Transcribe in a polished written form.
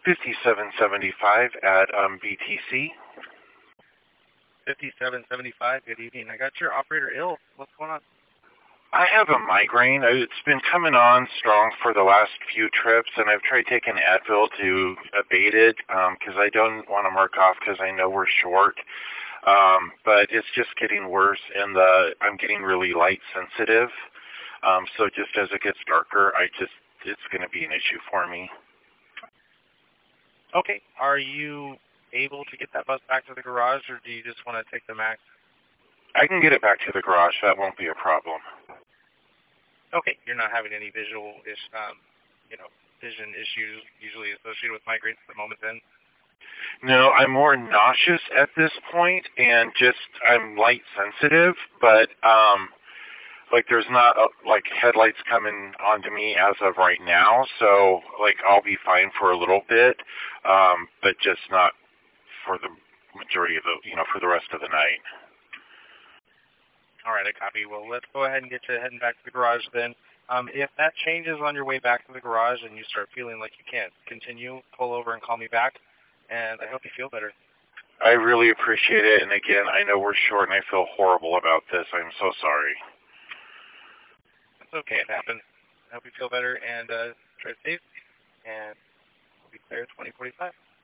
5775 at BTC. 5775, good evening. I got your operator ill. What's going on? I have a migraine. It's been coming on strong for the last few trips, and I've tried taking Advil to abate it because I don't want to mark off because I know we're short. But it's just getting worse, and I'm getting really light sensitive. So just as it gets darker, it's going to be an issue for me. Okay. Are you able to get that bus back to the garage, or do you just want to take the Max? I can get it back to the garage. That won't be a problem. Okay. You're not having any vision issues usually associated with migraines at the moment then? No, I'm more nauseous at this point, and I'm light sensitive, but there's not headlights coming onto me as of right now, so I'll be fine for a little bit, but just not for the majority of for the rest of the night. All right, I copy. Well, let's go ahead and get you heading back to the garage then. If that changes on your way back to the garage and you start feeling like you can't continue, pull over and call me back, and I hope you feel better. I really appreciate it, and again, I know we're short, and I feel horrible about this. I'm so sorry. It's okay, it happens. I hope you feel better, and drive safe, and we'll be clear at 2045.